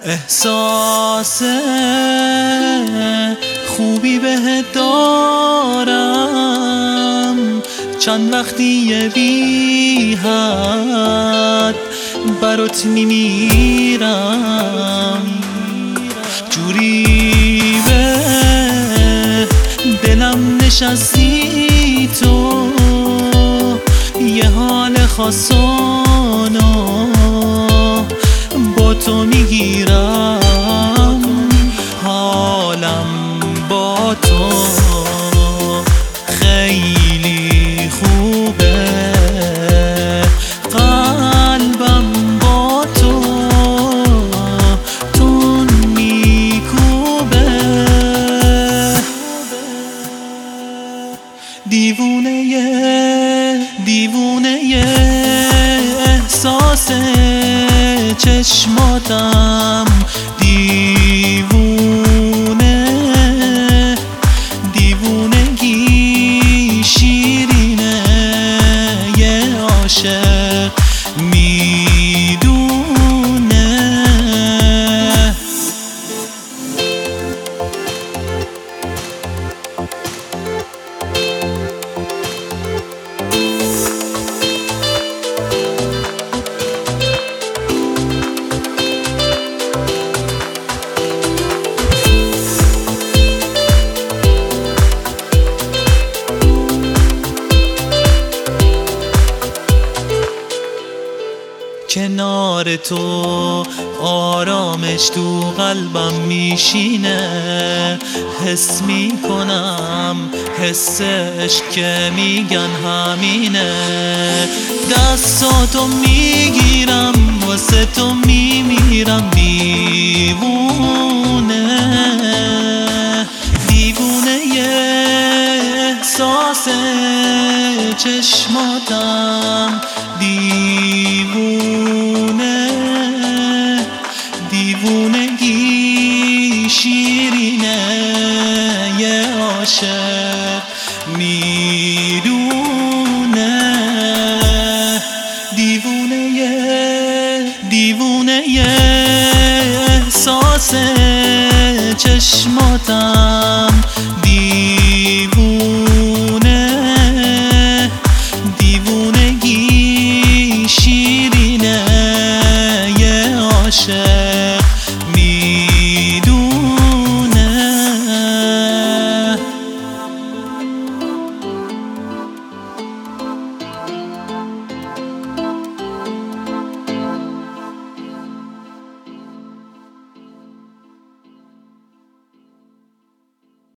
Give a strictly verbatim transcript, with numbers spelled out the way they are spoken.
احساس خوبی بهت دارم، چند وقتی بی حد برات میمیرم، جوری به دلم نشستی تو، یه حال خاصانو با تو میگیرم، حالم با تو خیلی خوبه، قلبم با تو تون میکوبه، دیوونه دیوونه احساس چشماتم، دیوونه دیوونگی شیرینه، یه عاشق میدونه. کنار تو آرامش تو قلبم میشینه، حس میکنم حس عشق که میگن همینه، دستاتو میگیرم واسه تو میمیرم، دیوونه دیوونه احساس چشماتم، دیوونه دیوونگی شیرینه، یه عاشق میدونه، دیوونه دیوونه احساس چشماتم.